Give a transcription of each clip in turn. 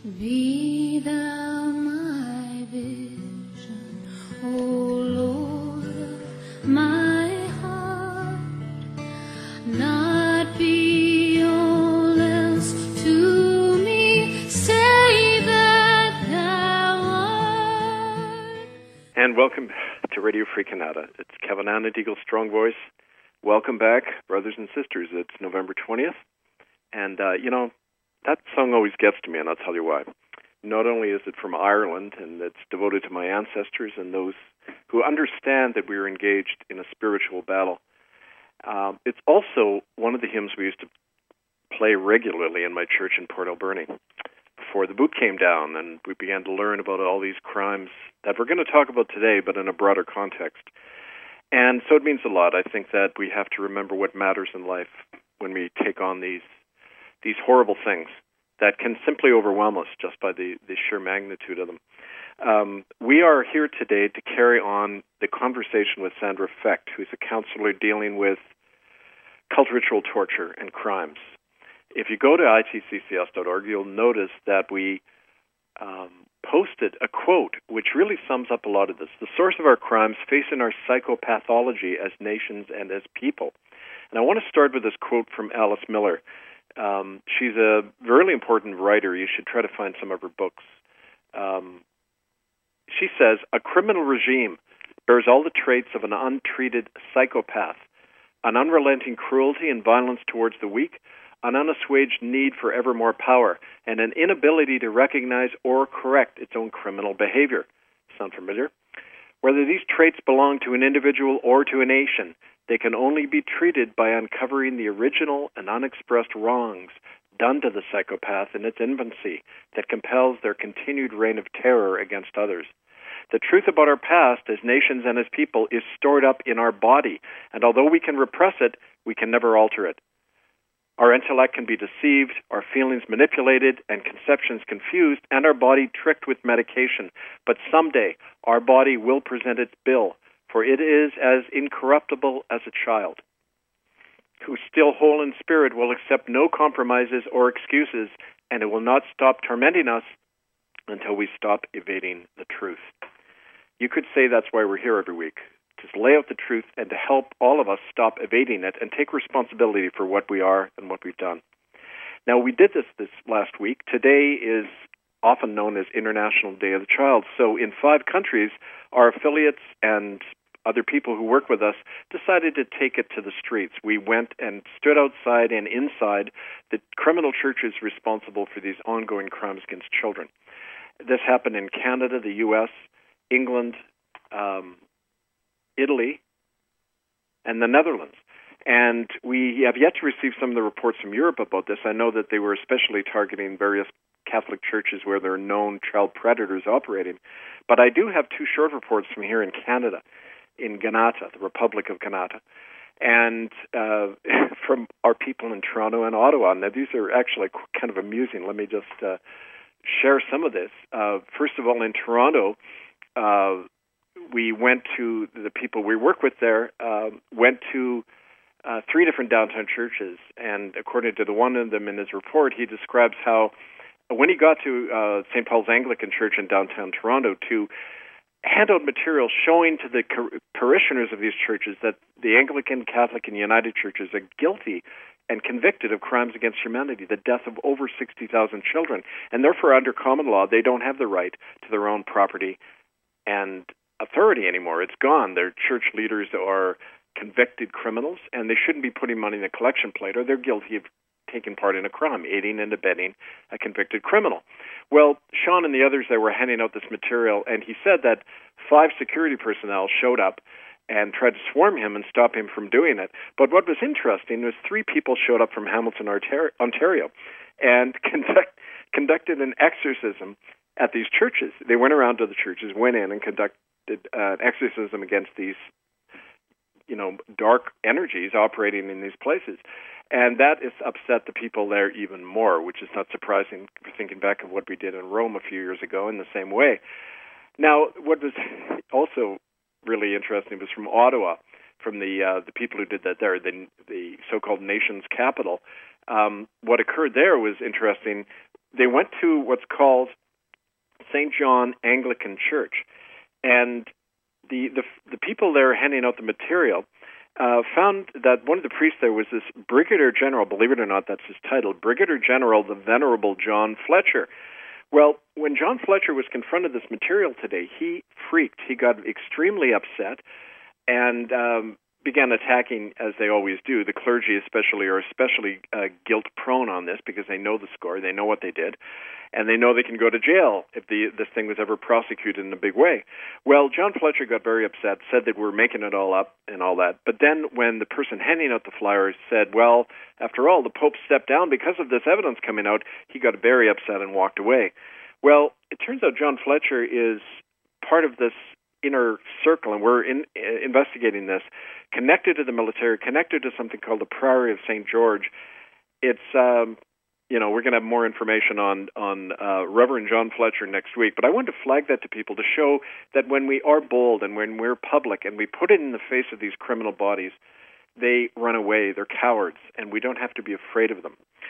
Be thou my vision, O Lord, my heart, not be all else to me, save that thou art. And welcome to Radio Free Canada. It's Kevin Anna, Eagle Strong Voice. Welcome back, brothers and sisters. It's November 20th. And, that song always gets to me, and I'll tell you why. Not only is it from Ireland, and it's devoted to my ancestors and those who understand that we are engaged in a spiritual battle, it's also one of the hymns we used to play regularly in my church in Port Alberni before the boot came down, and we began to learn about all these crimes that we're going to talk about today, but in a broader context. And so it means a lot. I think that we have to remember what matters in life when we take on these horrible things that can simply overwhelm us just by the sheer magnitude of them. We are here today to carry on the conversation with Sandra Fecht, who's a counselor dealing with cult ritual torture and crimes. If you go to itccs.org, you'll notice that we posted a quote which really sums up a lot of this. The source of our crimes facing our psychopathology as nations and as people. And I want to start with this quote from Alice Miller. She's a really important writer. You should try to find some of her books. She says, "A criminal regime bears all the traits of an untreated psychopath, an unrelenting cruelty and violence towards the weak, an unassuaged need for ever more power, and an inability to recognize or correct its own criminal behavior." Sound familiar? Whether these traits belong to an individual or to a nation, they can only be treated by uncovering the original and unexpressed wrongs done to the psychopath in its infancy that compels their continued reign of terror against others. The truth about our past as nations and as people is stored up in our body, and although we can repress it, we can never alter it. Our intellect can be deceived, our feelings manipulated, and conceptions confused, and our body tricked with medication. But someday, our body will present its bill, for it is as incorruptible as a child, who still whole in spirit will accept no compromises or excuses, and it will not stop tormenting us until we stop evading the truth. You could say that's why we're here every week, to lay out the truth and to help all of us stop evading it and take responsibility for what we are and what we've done. Now, we did this last week. Today is often known as International Day of the Child. So in 5 countries, our affiliates and other people who work with us decided to take it to the streets. We went and stood outside and inside the criminal churches responsible for these ongoing crimes against children. This happened in Canada, the U.S., England, Italy, and the Netherlands. And we have yet to receive some of the reports from Europe about this. I know that they were especially targeting various Catholic churches where there are known child predators operating. But I do have 2 short reports from here in Canada, in Ganata, the Republic of Ganata, and from our people in Toronto and Ottawa. Now, these are actually kind of amusing. Let me just share some of this. First of all, in Toronto, we went to, the people we work with there, went to 3 different downtown churches. And according to the one of them in his report, he describes how when he got to St. Paul's Anglican Church in downtown Toronto to hand out material showing to the parishioners of these churches that the Anglican, Catholic, and United churches are guilty and convicted of crimes against humanity, the death of over 60,000 children. And therefore, under common law, they don't have the right to their own property and authority anymore. It's gone. Their church leaders are convicted criminals, and they shouldn't be putting money in the collection plate, or they're guilty of taking part in a crime, aiding and abetting a convicted criminal. Well, Sean and the others there were handing out this material, and he said that 5 security personnel showed up and tried to swarm him and stop him from doing it. But what was interesting was 3 people showed up from Hamilton, Ontario, and conducted an exorcism at these churches. They went around to the churches, went in and conducted an exorcism against these, dark energies operating in these places. And that has upset the people there even more, which is not surprising, thinking back of what we did in Rome a few years ago in the same way. Now, what was also really interesting was from Ottawa, from the people who did that there, the so-called nation's capital. What occurred there was interesting. they went to what's called St. John Anglican Church, and the people there handing out the material found that one of the priests there was this Brigadier General, believe it or not, that's his title, Brigadier General the Venerable John Fletcher. Well, when John Fletcher was confronted with this material today, he freaked. He got extremely upset and began attacking, as they always do. The clergy especially are especially guilt-prone on this because they know the score, they know what they did, and they know they can go to jail if this thing was ever prosecuted in a big way. Well, John Fletcher got very upset, said that we're making it all up and all that. But then when the person handing out the flyers said, well, after all, the Pope stepped down because of this evidence coming out, he got very upset and walked away. Well, it turns out John Fletcher is part of this inner circle, and we're investigating this, connected to the military, connected to something called the Priory of St. George. It's, we're going to have more information on Reverend John Fletcher next week, but I wanted to flag that to people to show that when we are bold and when we're public and we put it in the face of these criminal bodies, they run away, they're cowards, and we don't have to be afraid of them.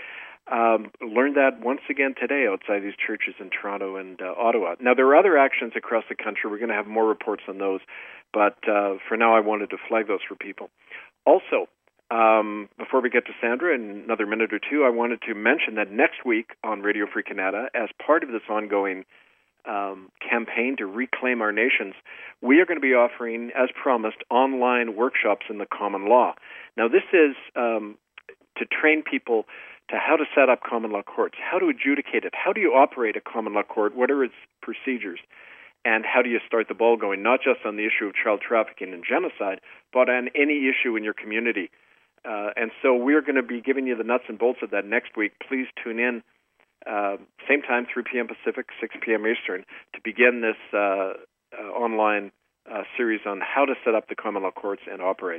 Learned that once again today outside these churches in Toronto and Ottawa. Now, there are other actions across the country. We're going to have more reports on those, but for now I wanted to flag those for people. Also, before we get to Sandra in another minute or two, I wanted to mention that next week on Radio Free Canada, as part of this ongoing campaign to reclaim our nations, we are going to be offering, as promised, online workshops in the common law. Now, this is to train people to how to set up common law courts, how to adjudicate it, how do you operate a common law court, what are its procedures, and how do you start the ball going, not just on the issue of child trafficking and genocide, but on any issue in your community. And so we're going to be giving you the nuts and bolts of that next week. Please tune in, same time, 3 p.m. Pacific, 6 p.m. Eastern, to begin this online series on how to set up the common law courts and operate.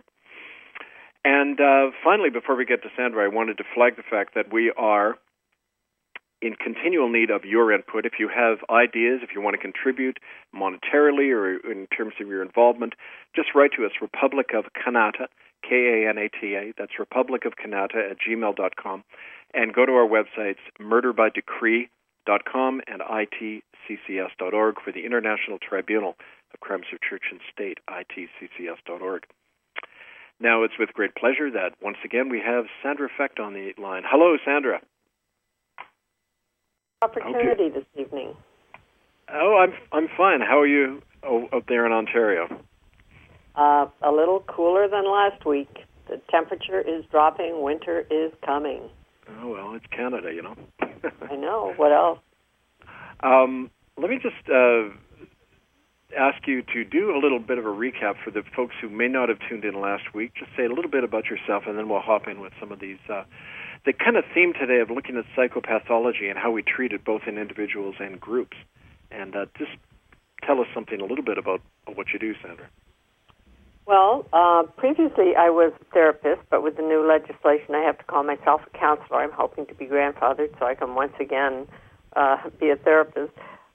And finally, before we get to Sandra, I wanted to flag the fact that we are in continual need of your input. If you have ideas, if you want to contribute monetarily or in terms of your involvement, just write to us, Republic of Kanata, Kanata, that's republicofkanata@gmail.com, and go to our websites, murderbydecree.com and itccs.org for the International Tribunal of Crimes of Church and State, itccs.org. Now, it's with great pleasure that, once again, we have Sandra Fecht on the line. Hello, Sandra. Opportunity this evening. Oh, I'm fine. How are you up there in Ontario? A little cooler than last week. The temperature is dropping. Winter is coming. Oh, well, it's Canada, you know. I know. What else? Let me just ask you to do a little bit of a recap for the folks who may not have tuned in last week. Just say a little bit about yourself, and then we'll hop in with some of these. The kind of theme today of looking at psychopathology and how we treat it both in individuals and groups. And just tell us something a little bit about what you do, Sandra. Well, previously I was a therapist, but with the new legislation I have to call myself a counselor. I'm hoping to be grandfathered so I can once again be a therapist.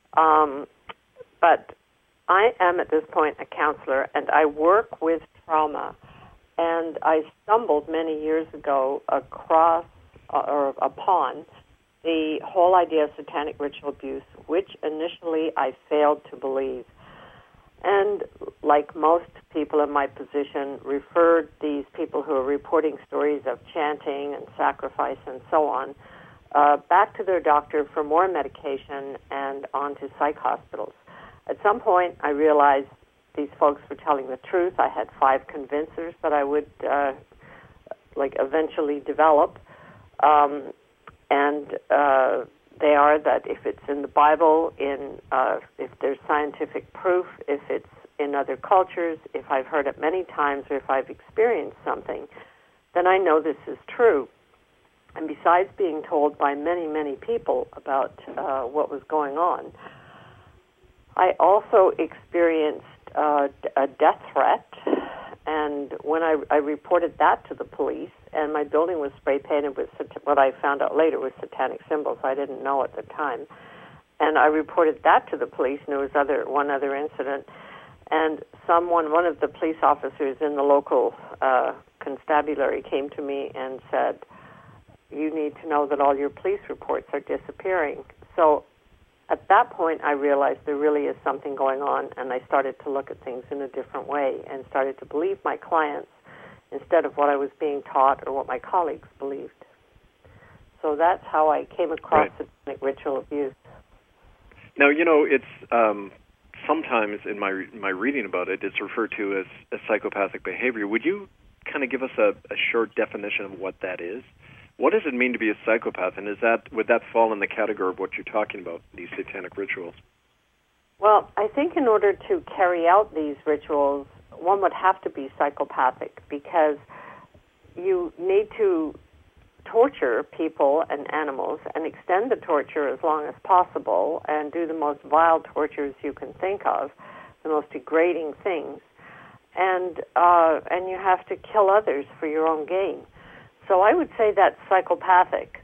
But I am at this point a counselor, and I work with trauma. And I stumbled many years ago across or upon the whole idea of satanic ritual abuse, which initially I failed to believe. And like most people in my position, referred these people who are reporting stories of chanting and sacrifice and so on back to their doctor for more medication and on to psych hospitals. At some point, I realized these folks were telling the truth. I had 5 convincers that I would eventually develop. They are that if it's in the Bible, if there's scientific proof, if it's in other cultures, if I've heard it many times, or if I've experienced something, then I know this is true. And besides being told by many, many people about what was going on, I also experienced a death threat, and when I reported that to the police, and my building was spray painted with what I found out later was satanic symbols. I didn't know at the time, and I reported that to the police. And there was one other incident, and one of the police officers in the local constabulary came to me and said, you need to know that all your police reports are disappearing. So at that point, I realized there really is something going on, and I started to look at things in a different way and started to believe my clients instead of what I was being taught or what my colleagues believed. So that's how I came across satanic ritual abuse. Now, it's sometimes in my reading about it, it's referred to as psychopathic behavior. Would you kind of give us a short definition of what that is? What does it mean to be a psychopath, and would that fall in the category of what you're talking about, these satanic rituals? Well, I think in order to carry out these rituals, one would have to be psychopathic, because you need to torture people and animals and extend the torture as long as possible and do the most vile tortures you can think of, the most degrading things, and you have to kill others for your own gain. So I would say that's psychopathic.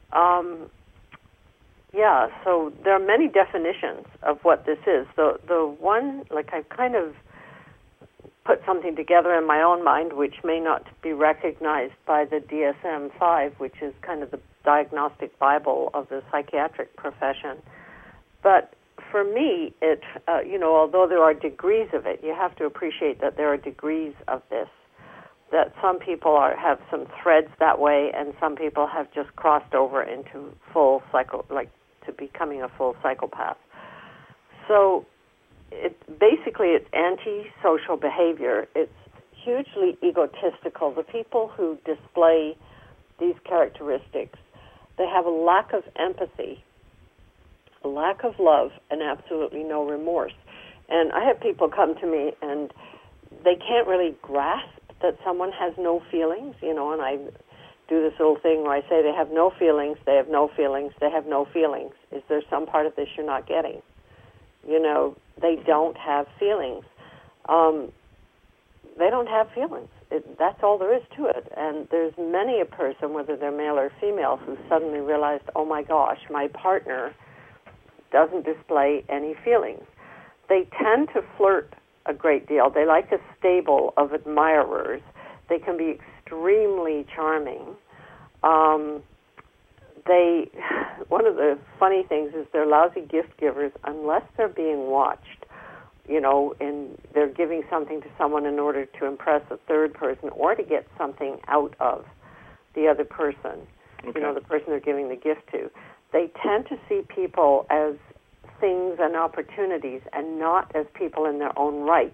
So there are many definitions of what this is. The one, I've kind of put something together in my own mind, which may not be recognized by the DSM-5, which is kind of the diagnostic Bible of the psychiatric profession. But for me, it, although there are degrees of it, you have to appreciate that there are degrees of this, that some people have some threads that way, and some people have just crossed over into to becoming a full psychopath. So it's antisocial behavior. It's hugely egotistical. The people who display these characteristics, they have a lack of empathy, a lack of love, and absolutely no remorse. And I have people come to me and they can't really grasp that someone has no feelings, and I do this little thing where I say they have no feelings, they have no feelings, they have no feelings. Is there some part of this you're not getting? They don't have feelings. They don't have feelings. That's all there is to it. And there's many a person, whether they're male or female, who suddenly realized, oh my gosh, my partner doesn't display any feelings. They tend to flirt a great deal. They like a stable of admirers. They can be extremely charming. One of the funny things is they're lousy gift givers unless they're being watched, and they're giving something to someone in order to impress a third person or to get something out of the other person, okay. The person they're giving the gift to. They tend to see people as things and opportunities and not as people in their own right.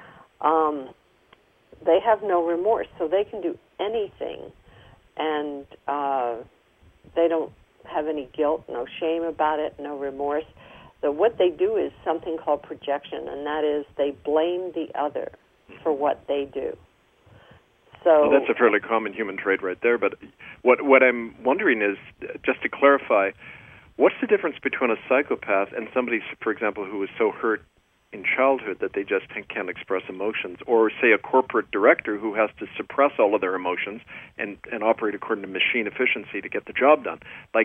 They have no remorse, so they can do anything, and they don't have any guilt, no shame about it, no remorse. So what they do is something called projection, and that is they blame the other for what they do. So that's a fairly common human trait right there, but what I'm wondering is, just to clarify, what's the difference between a psychopath and somebody, for example, who was so hurt in childhood that they just can't express emotions, or say a corporate director who has to suppress all of their emotions and operate according to machine efficiency to get the job done?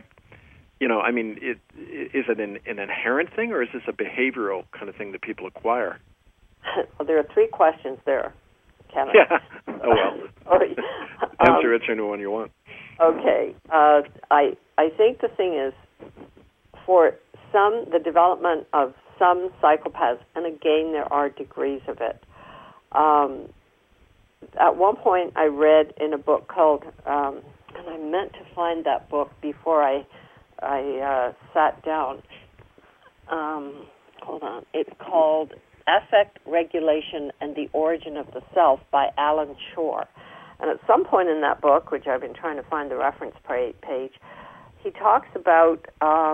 Is it an inherent thing, or is this a behavioral kind of thing that people acquire? Well, there are three questions there, Kevin. Yeah. Oh, well. Answer any one you want. Okay. I think the thing is, for the development of some psychopaths, and again, there are degrees of it. At one point, I read in a book called, and I meant to find that book before I sat down. Hold on. It's called Affect Regulation and the Origin of the Self by Alan Shore. And at some point in that book, which I've been trying to find the reference page, he talks about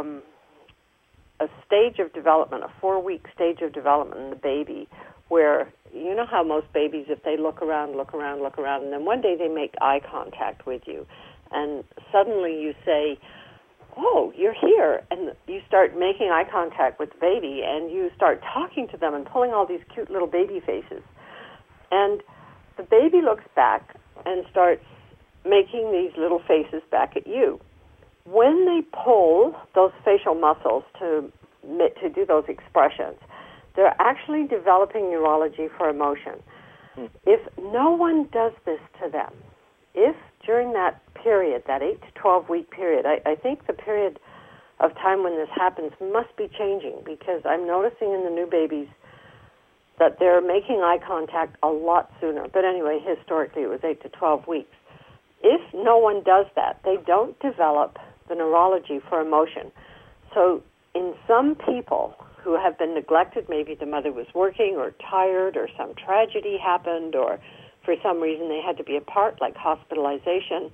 a stage of development, a 4-week stage of development in the baby, where you know how most babies, if they look around, and then one day they make eye contact with you, and suddenly you say, oh, you're here, and you start making eye contact with the baby, and you start talking to them and pulling all these cute little baby faces. And the baby looks back and starts making these little faces back at you. When they pull those facial muscles to do those expressions, they're actually developing neurology for emotion. If no one does this to them, if during that period, that 8 to 12 week period, I think the period of time when this happens must be changing, because I'm noticing in the new babies that they're making eye contact a lot sooner. But anyway, historically it was 8 to 12 weeks. If no one does that, they don't develop the neurology for emotion. So in some people who have been neglected, maybe the mother was working or tired or some tragedy happened or for some reason they had to be apart, like hospitalization,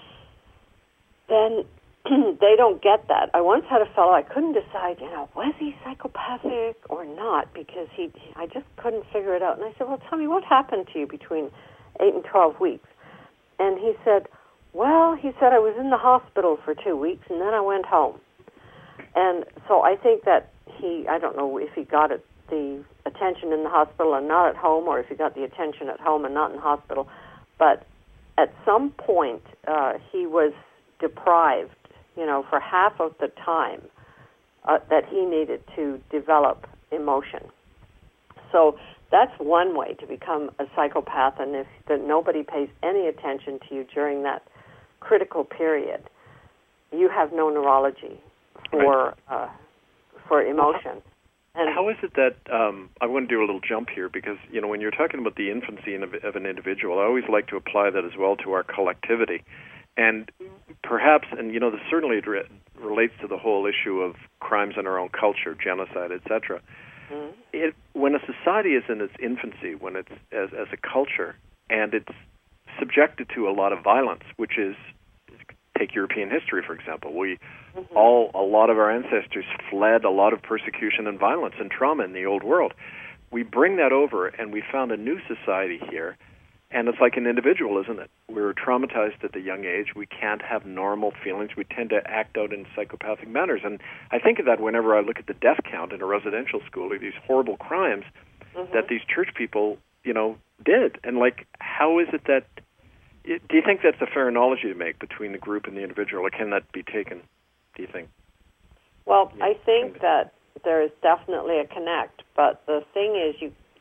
then they don't get that. I once had a fellow, I couldn't decide, was he psychopathic or not, because I just couldn't figure it out. And I said, well, tell me, what happened to you between 8 and 12 weeks? And he said, I was in the hospital for 2 weeks, and then I went home. And so I think that I don't know if he got the attention in the hospital and not at home, or if he got the attention at home and not in hospital. But at some point, he was deprived, for half of the time that he needed to develop emotion. So that's one way to become a psychopath, and if that nobody pays any attention to you during that critical period, you have no neurology for emotion. And how is it that I want to do a little jump here, because when you're talking about the infancy of an individual, I always like to apply that as well to our collectivity, and perhaps, this certainly relates to the whole issue of crimes in our own culture, genocide, etc. Mm-hmm. When a society is in its infancy, when it's as a culture, and it's subjected to a lot of violence, which is, take European history, for example. A lot of our ancestors fled a lot of persecution and violence and trauma in the old world. We bring that over, and we found a new society here, and it's like an individual, isn't it? We're traumatized at a young age. We can't have normal feelings. We tend to act out in psychopathic manners. And I think of that whenever I look at the death count in a residential school, or these horrible crimes that these church people, did. And, how is it that... Do you think that's a fair analogy to make between the group and the individual, or can that be taken, do you think? Well, I think that there is definitely a connect, but the thing is,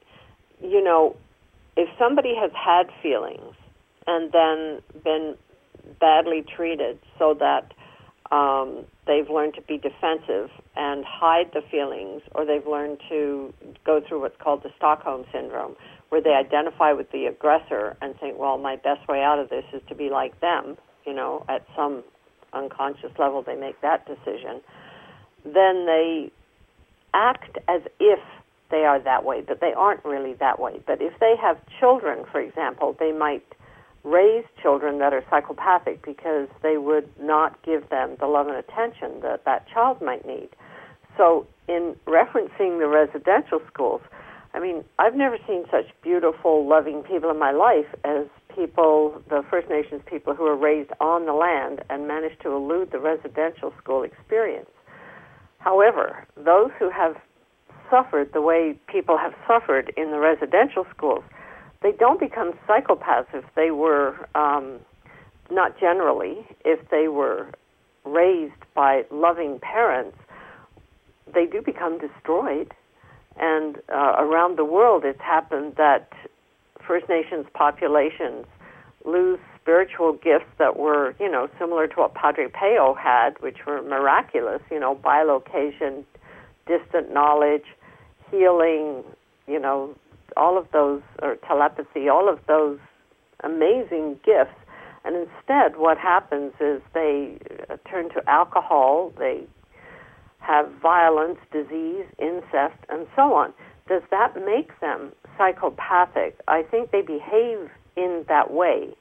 if somebody has had feelings and then been badly treated so that they've learned to be defensive and hide the feelings, or they've learned to go through what's called the Stockholm Syndrome, where they identify with the aggressor and think, well, my best way out of this is to be like them, at some unconscious level they make that decision, then they act as if they are that way, but they aren't really that way. But if they have children, for example, they might raise children that are psychopathic because they would not give them the love and attention that that child might need. So in referencing the residential schools, I've never seen such beautiful, loving people in my life as people, the First Nations people who are raised on the land and managed to elude the residential school experience. However, those who have suffered the way people have suffered in the residential schools, they don't become psychopaths if they were, not generally, if they were raised by loving parents. They do become destroyed. And around the world, it's happened that First Nations populations lose spiritual gifts that were, similar to what Padre Pio had, which were miraculous, bilocation, distant knowledge, healing, all of those, or telepathy, all of those amazing gifts. And instead, what happens is they turn to alcohol, they have violence, disease, incest, and so on. Does that make them psychopathic? I think they behave in that way.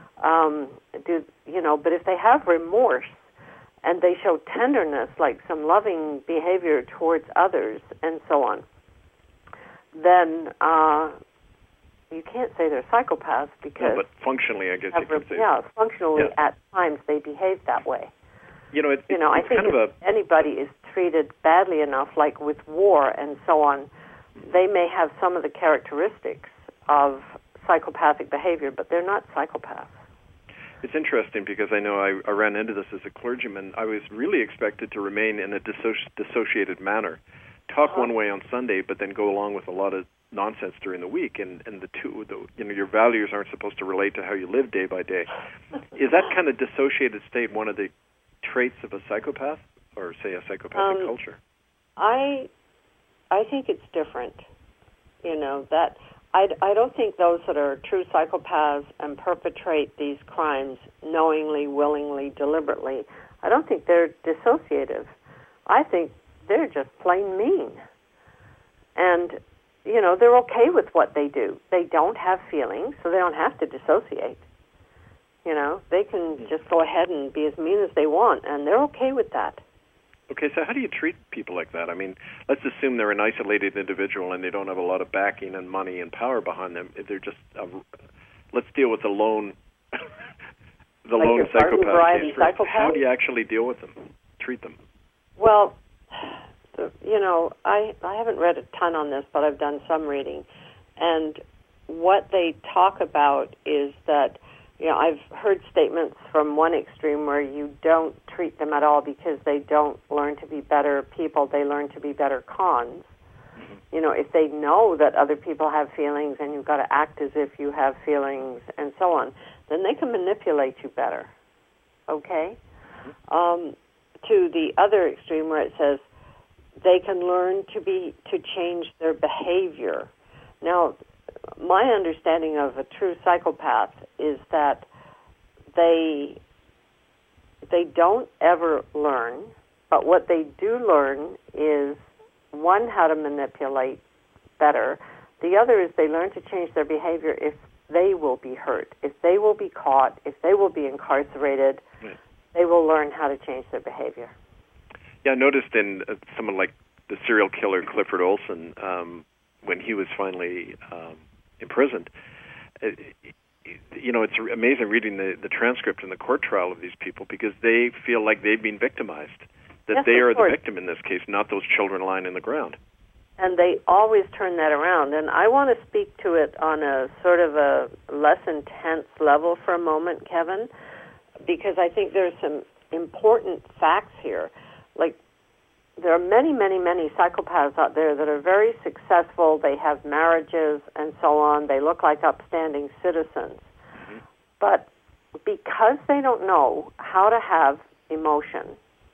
But if they have remorse and they show tenderness, like some loving behavior towards others and so on, then you can't say they're psychopaths because... No, but functionally, I guess you could say... Yeah, functionally, at times they behave that way. I think if anybody is treated badly enough, like with war and so on, they may have some of the characteristics of psychopathic behavior, but they're not psychopaths. It's interesting because I know I ran into this as a clergyman. I was really expected to remain in a dissociated manner, talk one way on Sunday, but then go along with a lot of nonsense during the week, and your values aren't supposed to relate to how you live day by day. Is that kind of dissociated state one of the traits of a psychopath, or say a psychopathic culture? I think it's different. That I don't think those that are true psychopaths and perpetrate these crimes knowingly, willingly, deliberately, I don't think they're dissociative. I think they're just plain mean. And, they're okay with what they do. They don't have feelings, so they don't have to dissociate. They can just go ahead and be as mean as they want, and they're okay with that. Okay, so how do you treat people like that? I mean, let's assume they're an isolated individual and they don't have a lot of backing and money and power behind them. They're just, let's deal with the lone, lone psychopath. How do you actually deal with them, treat them? Well, I haven't read a ton on this, but I've done some reading. And what they talk about is that, I've heard statements from one extreme where you don't treat them at all because they don't learn to be better people, they learn to be better cons. If they know that other people have feelings and you've got to act as if you have feelings and so on, then they can manipulate you better. Okay? To the other extreme where it says they can learn to change their behavior. Now, my understanding of a true psychopath is that they don't ever learn, but what they do learn is, one, how to manipulate better. The other is they learn to change their behavior if they will be hurt, if they will be caught, if they will be incarcerated. They will learn how to change their behavior. Yeah, I noticed in someone like the serial killer Clifford Olson, when he was finally imprisoned, it's amazing reading the transcript and the court trial of these people, because they feel like they've been victimized, that they are the victim in this case, not those children lying in the ground. And they always turn that around. And I want to speak to it on a sort of a less intense level for a moment, Kevin, because I think there's some important facts here. Like, there are many, many, many psychopaths out there that are very successful. They have marriages and so on. They look like upstanding citizens. But because they don't know how to have emotion,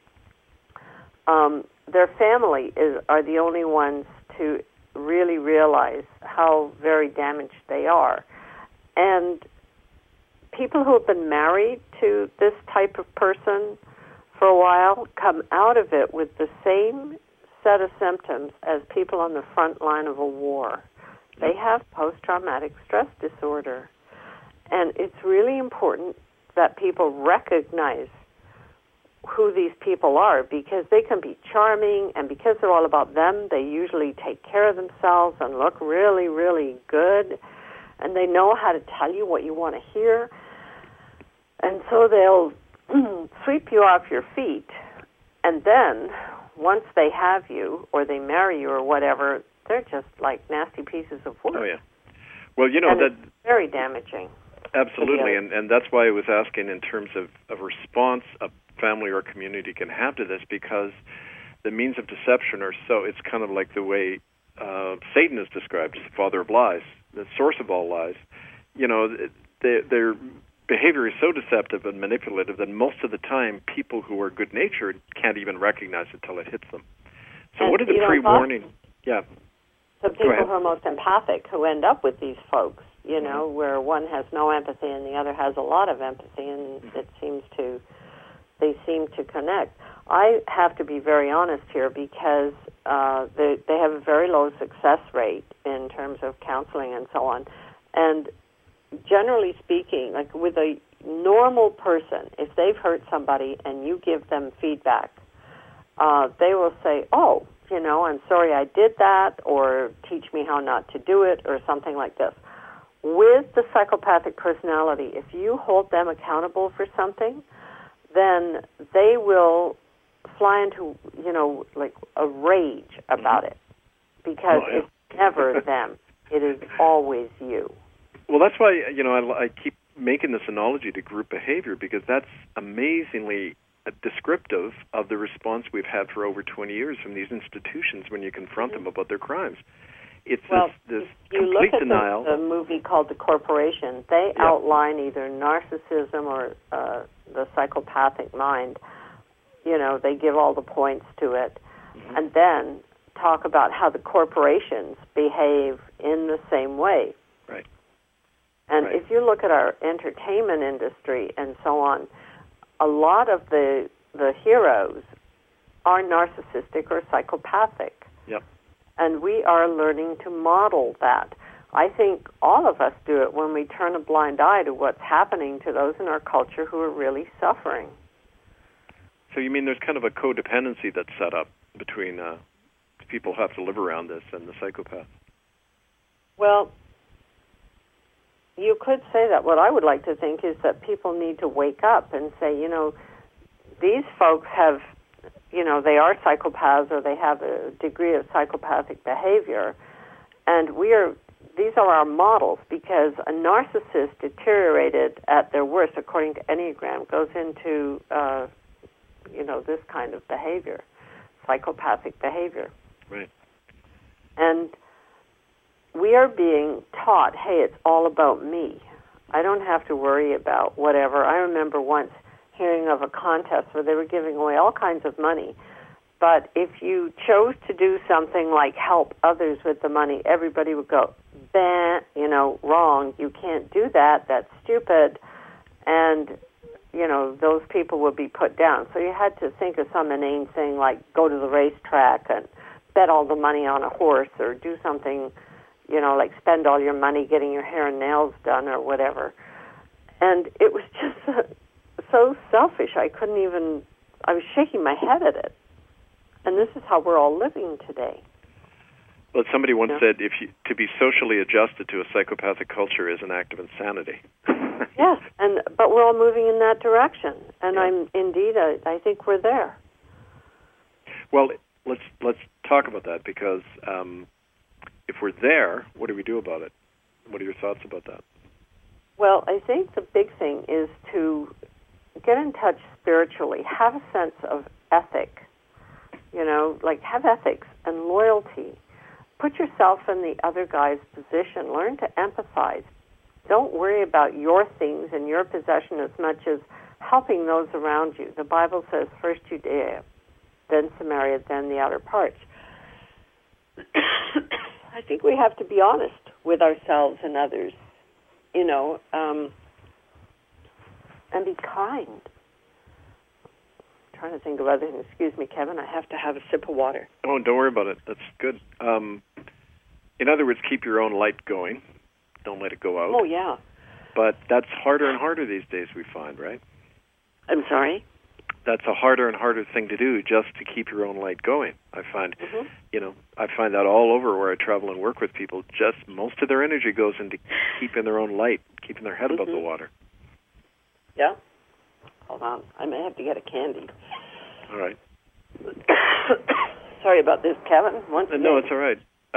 their family are the only ones to really realize how very damaged they are. And people who have been married to this type of person for a while come out of it with the same set of symptoms as people on the front line of a war. They have post-traumatic stress disorder. And it's really important that people recognize who these people are, because they can be charming, and because they're all about them, they usually take care of themselves and look really, really good, and they know how to tell you what you want to hear. And so they'll sweep you off your feet, and then once they have you or they marry you or whatever, they're just like nasty pieces of wood. Oh, yeah. Well, it's very damaging. Absolutely, and that's why I was asking in terms of a response a family or community can have to this, because the means of deception are so, it's kind of like the way Satan is described as the father of lies, the source of all lies. Their behavior is so deceptive and manipulative that most of the time people who are good-natured can't even recognize it till it hits them. So what are the pre-warning? Yeah. The people who are most empathic who end up with these folks, where one has no empathy and the other has a lot of empathy, and they seem to connect. I have to be very honest here, because they have a very low success rate in terms of counseling and so on. And generally speaking, like with a normal person, if they've hurt somebody and you give them feedback, they will say, oh, I'm sorry I did that, or teach me how not to do it, or something like this. With the psychopathic personality, if you hold them accountable for something, then they will fly into, like a rage about it, because it's never them. It is always you. Well, that's why, I keep making this analogy to group behavior, because that's amazingly descriptive of the response we've had for over 20 years from these institutions when you confront them about their crimes. it's well, this you complete look at denial. the movie called The Corporation. They Yeah. outline either narcissism or the psychopathic mind. You know, they give all the points to it, and then talk about how the corporations behave in the same way. Right. And Right. if you look at our entertainment industry and so on, a lot of the heroes are narcissistic or psychopathic. Yep. And we are learning to model that. I think all of us do it when we turn a blind eye to what's happening to those in our culture who are really suffering. So you mean there's kind of a codependency that's set up between people who have to live around this and the psychopath? Well, you could say that. What I would like to think is that people need to wake up and say, you know, these folks have, you know, they are psychopaths or they have a degree of psychopathic behavior, and these are our models, because a narcissist deteriorated at their worst, according to Enneagram, goes into, you know, this kind of behavior, psychopathic behavior. Right. And we are being taught, hey, it's all about me. I don't have to worry about whatever. I remember once hearing of a contest where they were giving away all kinds of money. But if you chose to do something like help others with the money, everybody would go, bah, you know, wrong. You can't do that. That's stupid. And, you know, those people would be put down. So you had to think of some inane thing like go to the racetrack and bet all the money on a horse, or do something, you know, like spend all your money getting your hair and nails done or whatever. And it was just so selfish. I was shaking my head at it. And this is how we're all living today. Well, somebody once said, to be socially adjusted to a psychopathic culture is an act of insanity. Yes, but we're all moving in that direction. And Yeah. I think we're there. Well, let's talk about that, because if we're there, what do we do about it? What are your thoughts about that? Well, I think the big thing is to get in touch spiritually, have a sense of ethic, you know, like have ethics and loyalty. Put yourself in the other guy's position. Learn to empathize. Don't worry about your things and your possession as much as helping those around you. The Bible says, first Judea, then Samaria, then the outer parts. I think we have to be honest with ourselves and others, you know, and be kind. I'm trying to think of other things. Excuse me, Kevin, I have to have a sip of water. Oh, don't worry about it. That's good. In other words, keep your own light going. Don't let it go out. Oh, yeah. But that's harder and harder these days, we find, right? I'm sorry? That's a harder and harder thing to do, just to keep your own light going. I find, I find that all over where I travel and work with people. Just most of their energy goes into keeping their own light, keeping their head above the water. Yeah. Hold on. I may have to get a candy. All right. Sorry about this, Kevin. No, it's all right.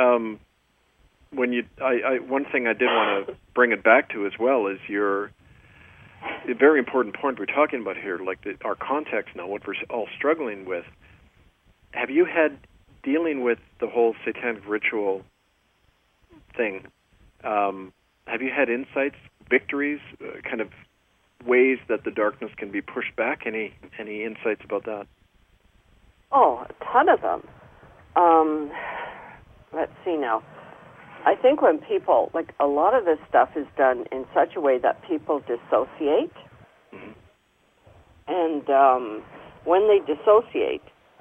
One thing I did want to bring it back to as well is a very important point we're talking about here, like our context now, what we're all struggling with. Have you had, dealing with the whole satanic ritual thing, have you had insights, victories, kind of ways that the darkness can be pushed back? Any insights about that? Oh, a ton of them. Let's see now. I think when people, like a lot of this stuff is done in such a way that people dissociate. Mm-hmm. And when they dissociate,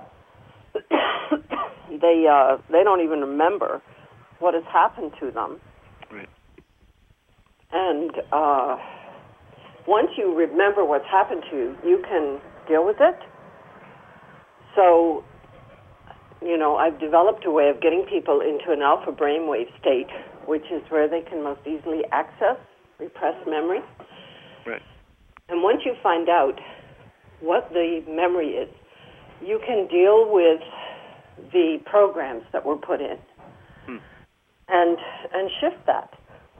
they don't even remember what has happened to them. Right. And once you remember what's happened to you, you can deal with it. So, you know, I've developed a way of getting people into an alpha brainwave state, which is where they can most easily access repressed memory. Right. And once you find out what the memory is, you can deal with the programs that were put in and shift that.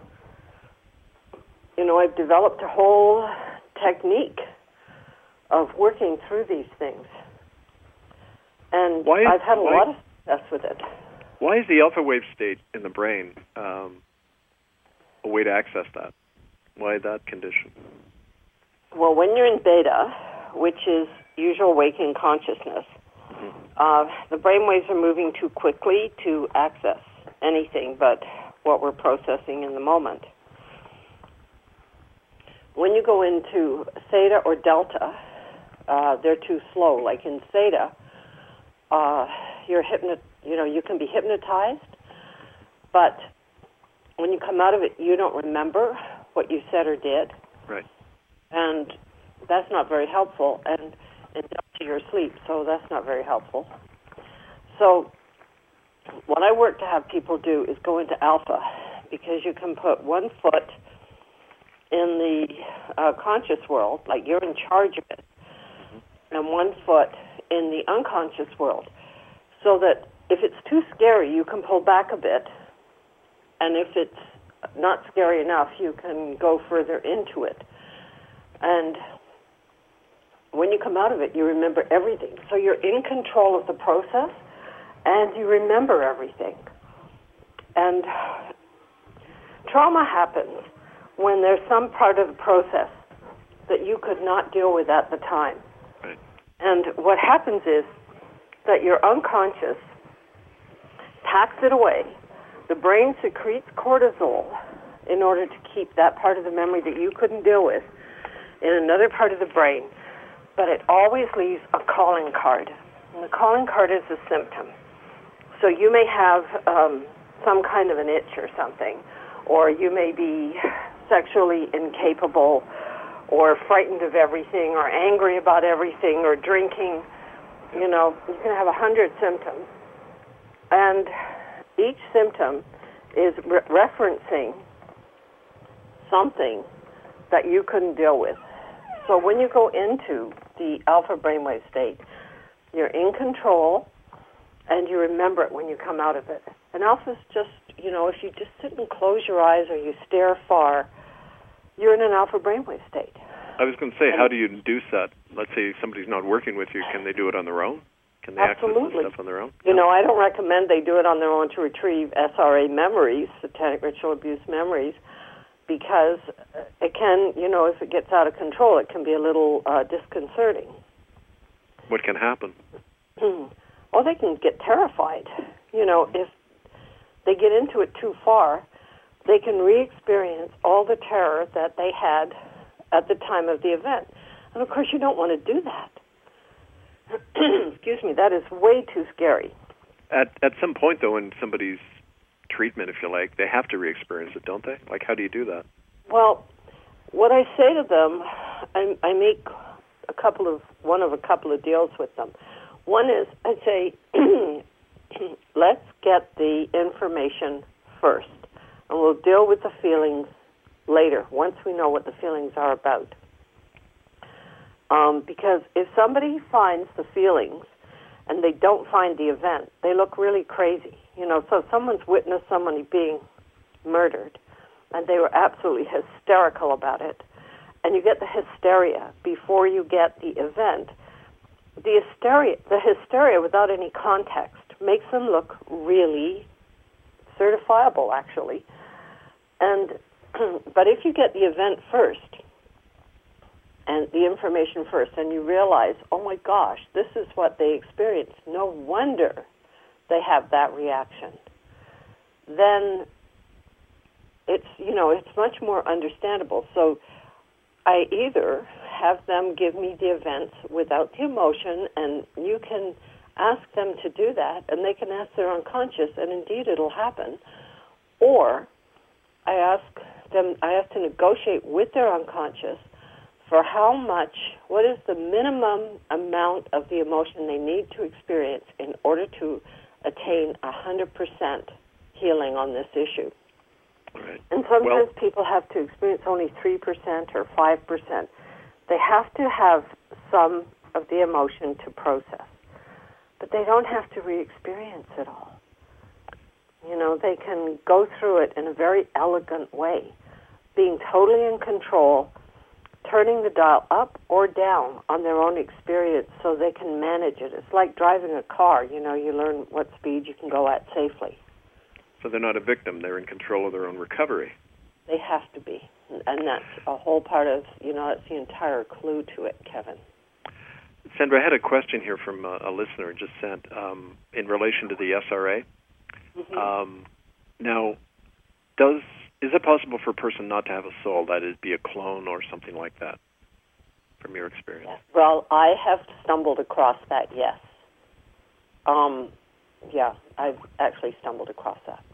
You know, I've developed a whole technique of working through these things. And I've had a lot of success with it. Why is the alpha wave state in the brain a way to access that? Why that condition? Well, when you're in beta, which is usual waking consciousness, the brain waves are moving too quickly to access anything but what we're processing in the moment. When you go into theta or delta, they're too slow. Like in theta, you can be hypnotized, but when you come out of it, you don't remember what you said or did. Right. And that's not very helpful. And in delta, you're asleep, so that's not very helpful. So what I work to have people do is go into alpha, because you can put one foot in the conscious world, like you're in charge of it, and one foot in the unconscious world, so that if it's too scary, you can pull back a bit, and if it's not scary enough, you can go further into it. And when you come out of it, you remember everything. So you're in control of the process, and you remember everything. And trauma happens when there's some part of the process that you could not deal with at the time. Right. And what happens is that your unconscious packs it away. The brain secretes cortisol in order to keep that part of the memory that you couldn't deal with in another part of the brain. But it always leaves a calling card. And the calling card is a symptom. So you may have some kind of an itch or something, or you may be sexually incapable, or frightened of everything, or angry about everything, or drinking. You can have 100 symptoms. And each symptom is referencing something that you couldn't deal with. So when you go into the alpha brainwave state, you're in control, and you remember it when you come out of it. And alpha's just, if you just sit and close your eyes or you stare far, you're in an alpha brainwave state. I was going to say, how do you induce that? Let's say somebody's not working with you. Can they do it on their own? Can they access this stuff on their own? I don't recommend they do it on their own to retrieve SRA memories, satanic ritual abuse memories, because it can, if it gets out of control, it can be a little disconcerting. What can happen? Well, they can get terrified. If they get into it too far, they can re-experience all the terror that they had at the time of the event. And, of course, you don't want to do that. Excuse me, that is way too scary. At some point, though, in somebody's treatment, if you like, they have to re-experience it, don't they? Like, how do you do that? Well, what I say to them, I make a couple of deals with them. One is, I say, let's get the information first, and we'll deal with the feelings later, once we know what the feelings are about. Because if somebody finds the feelings and they don't find the event, they look really crazy. So someone's witnessed somebody being murdered, and they were absolutely hysterical about it. And you get the hysteria before you get the event. The hysteria without any context makes them look really certifiable, actually. And but if you get the event first and the information first, and you realize, oh my gosh, this is what they experienced, no wonder they have that reaction, then it's much more understandable. So I either have them give me the events without the emotion, and you can ask them to do that, and they can ask their unconscious, and indeed it'll happen. Or I ask to negotiate with their unconscious for what is the minimum amount of the emotion they need to experience in order to attain 100% healing on this issue. Right. And sometimes people have to experience only 3% or 5%. They have to have some of the emotion to process. But they don't have to re-experience it all. They can go through it in a very elegant way, being totally in control, turning the dial up or down on their own experience so they can manage it. It's like driving a car. You know, you learn what speed you can go at safely. So they're not a victim. They're in control of their own recovery. They have to be. And that's a whole part of, that's the entire clue to it, Kevin. Sandra, I had a question here from a listener just sent in relation to the SRA. Mm-hmm. Now, is it possible for a person not to have a soul, that is, be a clone or something like that, from your experience? Yes. Well, I have stumbled across that, yes. Yeah, I've actually stumbled across that.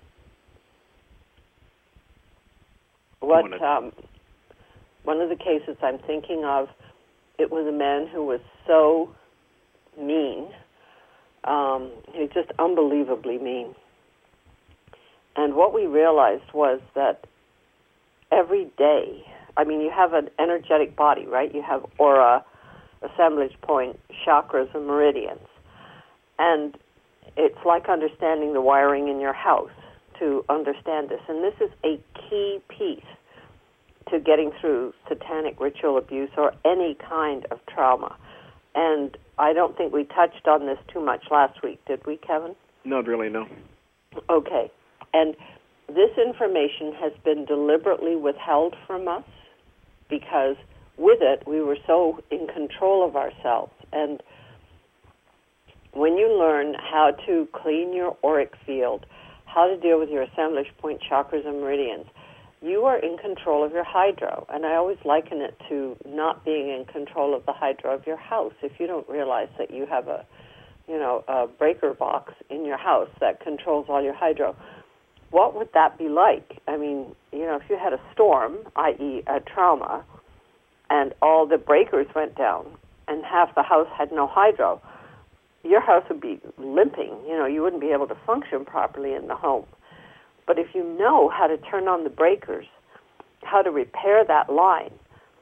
One of the cases I'm thinking of, it was a man who was so mean. He was just unbelievably mean. And what we realized was that every day, you have an energetic body, right? You have aura, assemblage point, chakras, and meridians. And it's like understanding the wiring in your house to understand this. And this is a key piece to getting through satanic ritual abuse or any kind of trauma. And I don't think we touched on this too much last week, did we, Kevin? Not really, no. Okay. And this information has been deliberately withheld from us because with it we were so in control of ourselves. And when you learn how to clean your auric field, how to deal with your assemblage point, chakras, and meridians, you are in control of your hydro. And I always liken it to not being in control of the hydro of your house. If you don't realize that you have a breaker box in your house that controls all your hydro, what would that be like? If you had a storm, i.e. a trauma, and all the breakers went down and half the house had no hydro, your house would be limping. You wouldn't be able to function properly in the home. But if you know how to turn on the breakers, how to repair that line,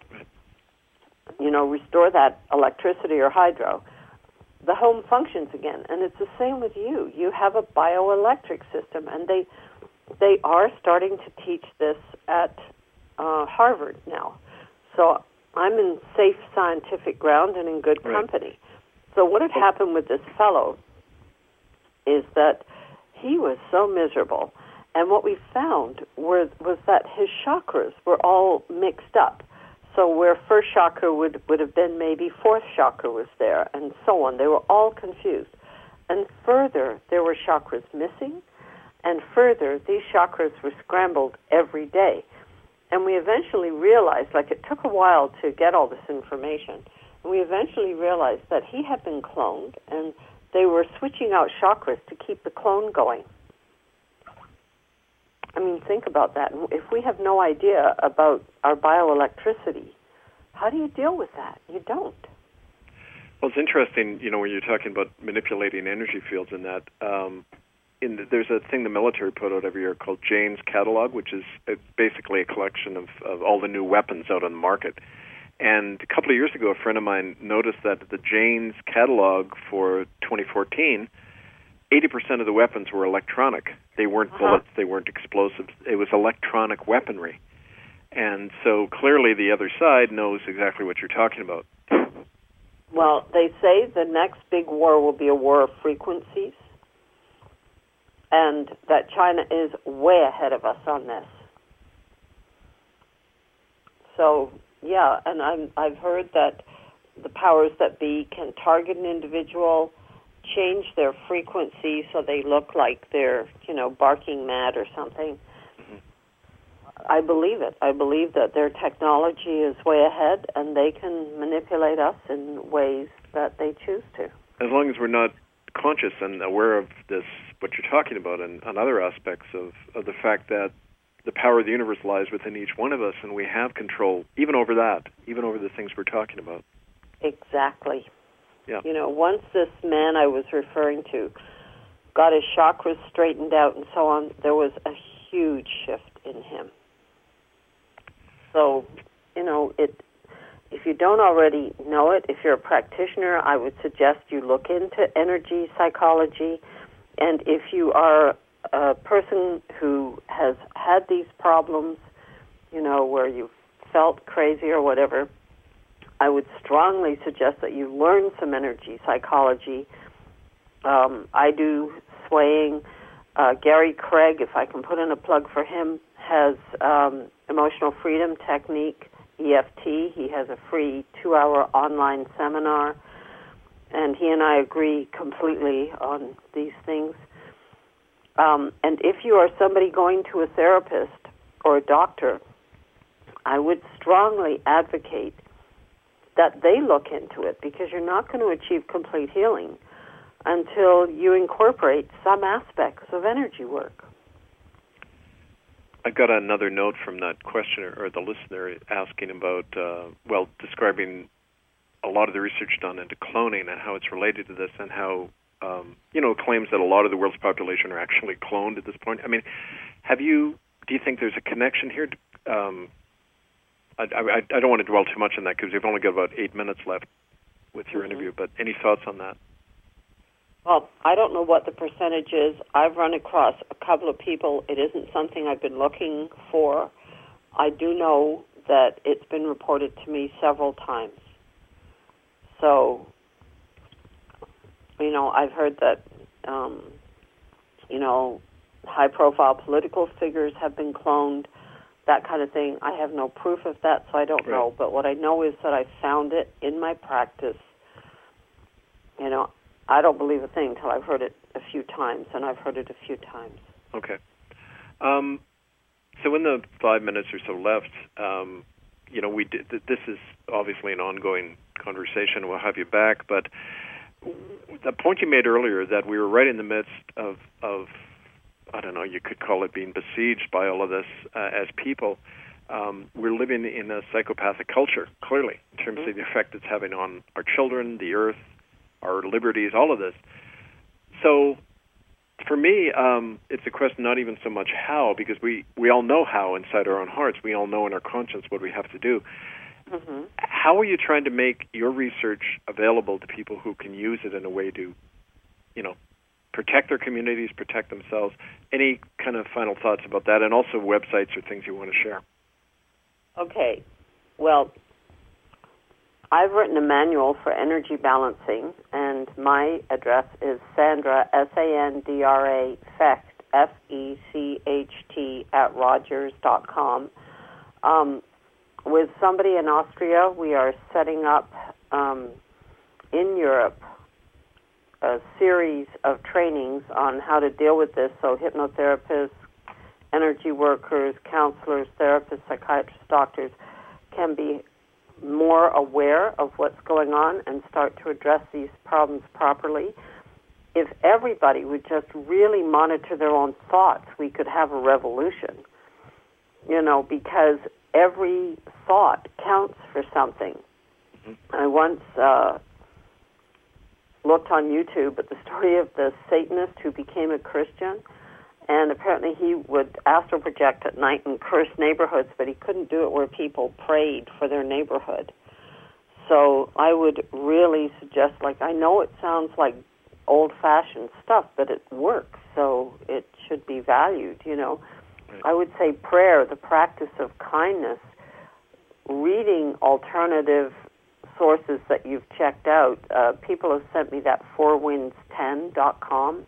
restore that electricity or hydro, the home functions again. And it's the same with you. You have a bioelectric system, and they are starting to teach this at Harvard now. So I'm in safe scientific ground and in good company. So what had happened with this fellow is that he was so miserable. And what we found was that his chakras were all mixed up. So where first chakra would have been, maybe fourth chakra was there, and so on. They were all confused. And further, there were chakras missing. And further, these chakras were scrambled every day. And we eventually realized, it took a while to get all this information, and we eventually realized that he had been cloned, and they were switching out chakras to keep the clone going. Think about that. If we have no idea about our bioelectricity, how do you deal with that? You don't. Well, it's interesting, when you're talking about manipulating energy fields and that, there's a thing the military put out every year called Jane's Catalog, which is basically a collection of all the new weapons out on the market. And a couple of years ago, a friend of mine noticed that the Jane's Catalog for 2014, 80% of the weapons were electronic. They weren't bullets, they weren't explosives. It was electronic weaponry. And so clearly the other side knows exactly what you're talking about. Well, they say the next big war will be a war of frequencies, and that China is way ahead of us on this. So, yeah, and I've heard that the powers that be can target an individual, change their frequency so they look like they're, barking mad or something. Mm-hmm. I believe it. I believe that their technology is way ahead, and they can manipulate us in ways that they choose to. As long as we're not conscious and aware of this, what you're talking about, and other aspects of the fact that the power of the universe lies within each one of us, and we have control even over that, even over the things we're talking about. Exactly. Yeah. Once this man I was referring to got his chakras straightened out and so on, there was a huge shift in him. So, if you don't already know it, if you're a practitioner, I would suggest you look into energy psychology. And if you are a person who has had these problems, where you felt crazy or whatever, I would strongly suggest that you learn some energy psychology. I do swaying. Gary Craig, if I can put in a plug for him, has Emotional Freedom Technique, EFT. He has a free 2-hour online seminar, and he and I agree completely on these things. And if you are somebody going to a therapist or a doctor, I would strongly advocate that they look into it, because you're not going to achieve complete healing until you incorporate some aspects of energy work. I got another note from that questioner or the listener asking about, describing a lot of the research done into cloning and how it's related to this, and how, claims that a lot of the world's population are actually cloned at this point. I mean, do you think there's a connection here? I don't want to dwell too much on that because we've only got about 8 minutes left with your interview, but any thoughts on that? Well, I don't know what the percentage is. I've run across a couple of people. It isn't something I've been looking for. I do know that it's been reported to me several times. So, I've heard that, high-profile political figures have been cloned, that kind of thing. I have no proof of that, so I don't know. But what I know is that I found it in my practice. I don't believe a thing until I've heard it a few times, and I've heard it a few times. Okay. So in the 5 minutes or so left, this is obviously an ongoing conversation. We'll have you back, but the point you made earlier that we were right in the midst of I don't know, you could call it being besieged by all of this as people. We're living in a psychopathic culture, clearly, in terms of the effect it's having on our children, the earth, our liberties, all of this. So for me, it's a question not even so much how, because we all know how inside our own hearts. We all know in our conscience what we have to do. Mm-hmm. How are you trying to make your research available to people who can use it in a way to, protect their communities, protect themselves? Any kind of final thoughts about that, and also websites or things you want to share? Okay. Well, I've written a manual for energy balancing, and my address is Sandra, Sandra, Fecht, Fecht, @Rogers.com. With somebody in Austria, we are setting up in Europe a series of trainings on how to deal with this, so hypnotherapists, energy workers, counselors, therapists, psychiatrists, doctors can be more aware of what's going on and start to address these problems properly. If everybody would just really monitor their own thoughts, we could have a revolution, because every thought counts for something. Mm-hmm. I once looked on YouTube at the story of the Satanist who became a Christian, and apparently he would astral project at night and curse neighborhoods, but he couldn't do it where people prayed for their neighborhood. So I would really suggest, I know it sounds like old-fashioned stuff, but it works, so it should be valued, Right. I would say prayer, the practice of kindness, reading alternative sources that you've checked out. People have sent me that fourwinds10.com,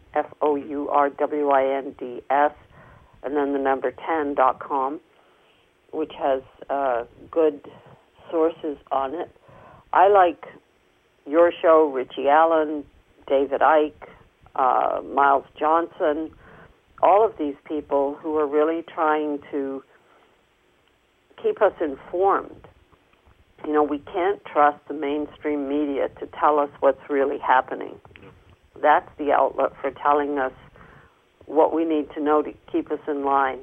FOURWINDS, and then the number 10.com, which has good sources on it. I like your show, Richie Allen, David Icke, Miles Johnson, all of these people who are really trying to keep us informed. We can't trust the mainstream media to tell us what's really happening. That's the outlet for telling us what we need to know to keep us in line.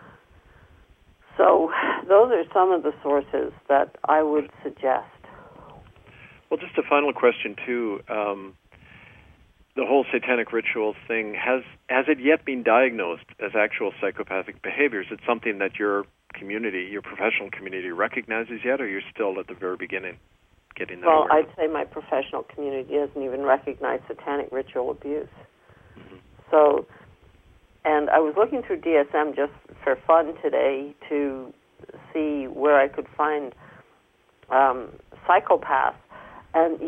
So those are some of the sources that I would suggest. Well, just a final question, too. The whole satanic rituals thing, has it yet been diagnosed as actual psychopathic behavior? Is it something that your community, your professional community, recognizes yet, or you're still at the very beginning getting that awareness? I'd say my professional community doesn't even recognize satanic ritual abuse. Mm-hmm. So, and I was looking through DSM just for fun today to see where I could find psychopaths. And,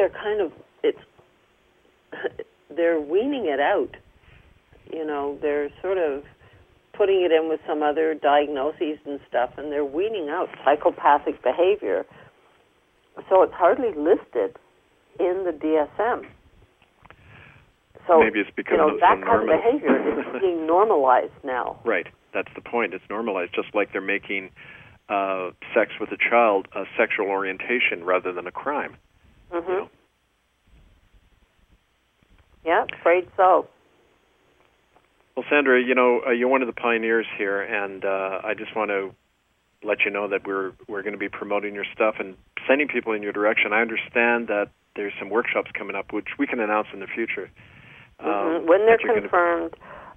they're weaning it out. They're sort of putting it in with some other diagnoses and stuff, and they're weaning out psychopathic behavior. So it's hardly listed in the DSM. So maybe it's because that kind of behavior is being normalized now. Right. That's the point. It's normalized, just like they're making sex with a child a sexual orientation rather than a crime. Mm-hmm. Yeah, afraid so. Well, Sandra, you're one of the pioneers here, and I just want to let you know that we're going to be promoting your stuff and sending people in your direction. I understand that there's some workshops coming up, which we can announce in the future. When they're confirmed,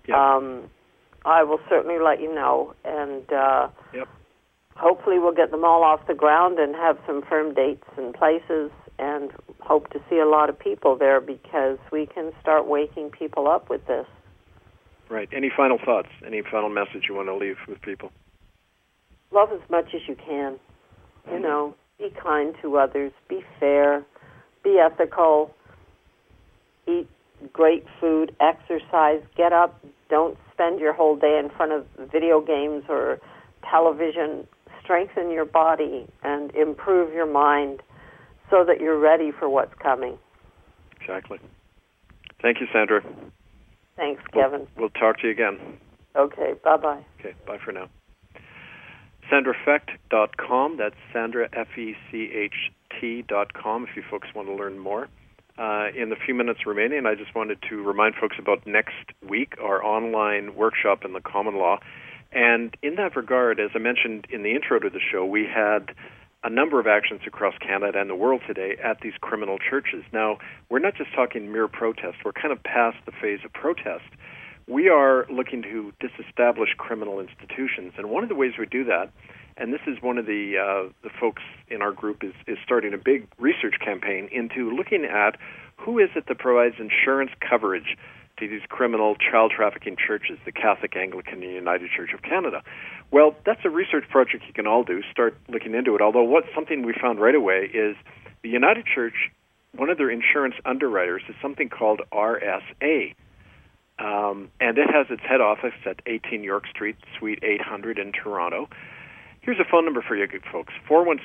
I will certainly let you know, and hopefully we'll get them all off the ground and have some firm dates and places, and hope to see a lot of people there, because we can start waking people up with this. Right. Any final thoughts? Any final message you want to leave with people? Love as much as you can. Be kind to others. Be fair. Be ethical. Eat great food. Exercise. Get up. Don't spend your whole day in front of video games or television. Strengthen your body and improve your mind so that you're ready for what's coming. Exactly. Thank you, Sandra. Thanks, Kevin. We'll talk to you again. Okay, bye-bye. Okay, bye for now. SandraFecht.com. That's Sandra, FECHT.com, if you folks want to learn more. In the few minutes remaining, I just wanted to remind folks about next week, our online workshop in the common law. And in that regard, as I mentioned in the intro to the show, we had a number of actions across Canada and the world today at these criminal churches. Now, we're not just talking mere protest. We're kind of past the phase of protest. We are looking to disestablish criminal institutions. And one of the ways we do that, and this is one of the folks in our group is starting a big research campaign into looking at who is it that provides insurance coverage to these criminal child trafficking churches, the Catholic, Anglican, and United Church of Canada. Well, that's a research project you can all do. Start looking into it. Although something we found right away is the United Church, one of their insurance underwriters is something called RSA. And it has its head office at 18 York Street, Suite 800 in Toronto. Here's a phone number for you good folks,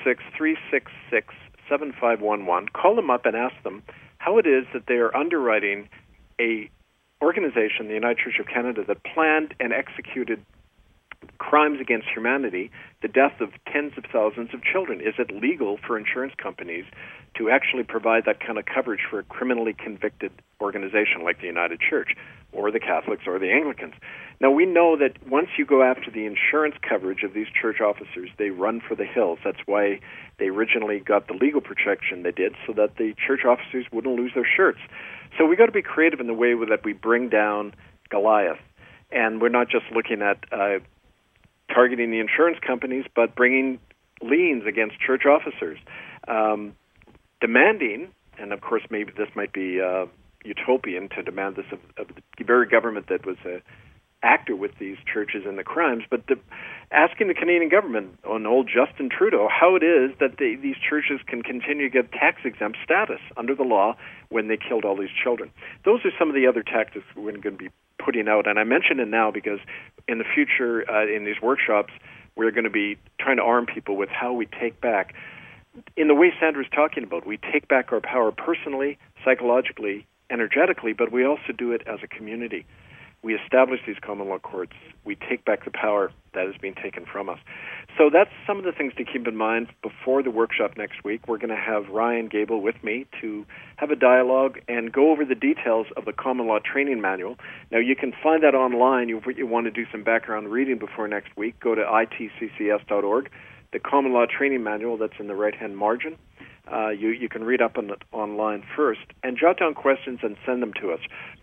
416-366-7511. Call them up and ask them how it is that they are underwriting a organization, the United Church of Canada, that planned and executed crimes against humanity, the death of tens of thousands of children. Is it legal for insurance companies to actually provide that kind of coverage for a criminally convicted organization like the United Church or the Catholics or the Anglicans? Now, we know that once you go after the insurance coverage of these church officers, they run for the hills. That's why they originally got the legal protection they did, so that the church officers wouldn't lose their shirts. So we got to be creative in the way that we bring down Goliath. And we're not just looking at targeting the insurance companies, but bringing liens against church officers, demanding, and of course maybe this might be utopian to demand this of the very government that was an actor with these churches and the crimes, but asking the Canadian government, on old Justin Trudeau, how it is that these churches can continue to get tax-exempt status under the law when they killed all these children. Those are some of the other tactics we're going to be putting out, and I mention it now because in the future, in these workshops, we're going to be trying to arm people with how we take back, in the way Sandra's talking about, we take back our power personally, psychologically, energetically, but we also do it as a community. We establish these common law courts. We take back the power that has been taken from us. So that's some of the things to keep in mind before the workshop next week. We're going to have Ryan Gable with me to have a dialogue and go over the details of the Common Law Training Manual. Now, you can find that online. If you want to do some background reading before next week, go to itccs.org. The Common Law Training Manual, that's in the right-hand margin. You can read up on it online first and jot down questions and send them to us,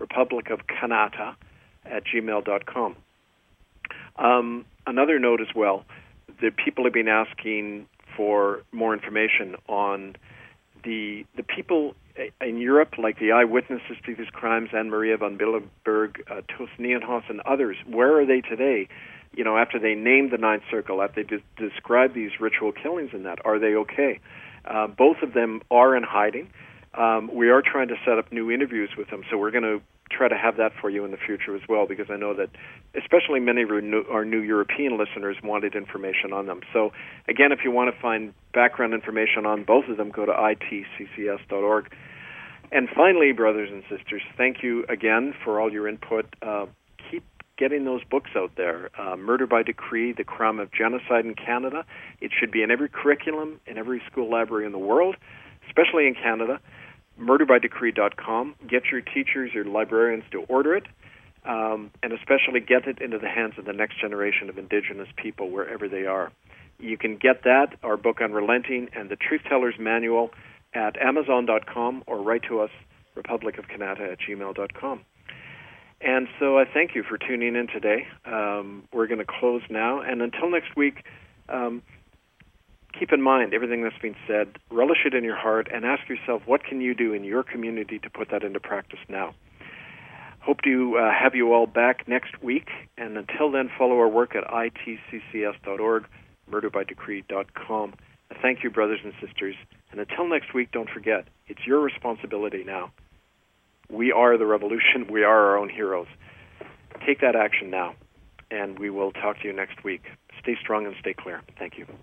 republicofcanada@gmail.com. Another note as well, that people have been asking for more information on the people in Europe, like the eyewitnesses to these crimes, Anne-Maria von Billenberg, Tos Nienhaus, and others. Where are they today? after they name the ninth circle, after they describe these ritual killings and that, are they okay? Both of them are in hiding. We are trying to set up new interviews with them, so we're going to try to have that for you in the future as well, because I know that especially many of our new European listeners wanted information on them. So, again, if you want to find background information on both of them, go to itccs.org. And finally, brothers and sisters, thank you again for all your input. Keep getting those books out there. Murder by Decree, The Crime of Genocide in Canada. It should be in every curriculum, in every school library in the world, especially in Canada. MurderByDecree.com. Get your teachers, your librarians to order it, and especially get it into the hands of the next generation of Indigenous people wherever they are. You can get that, our book Unrelenting, and the Truth Teller's Manual at Amazon.com, or write to us, republicofcanada@gmail.com. And so I thank you for tuning in today. We're going to close now, and until next week, keep in mind everything that's been said, relish it in your heart, and ask yourself, what can you do in your community to put that into practice now? Hope to have you all back next week, and until then, follow our work at itccs.org, murderbydecree.com. Thank you, brothers and sisters, and until next week, don't forget, it's your responsibility now. We are the revolution. We are our own heroes. Take that action now, and we will talk to you next week. Stay strong and stay clear. Thank you.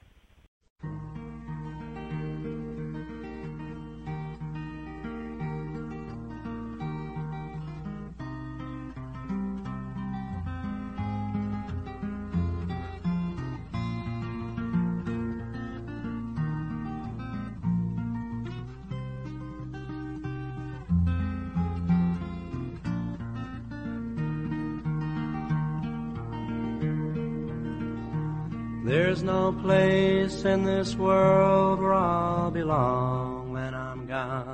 There's no place in this world where I'll belong when I'm gone.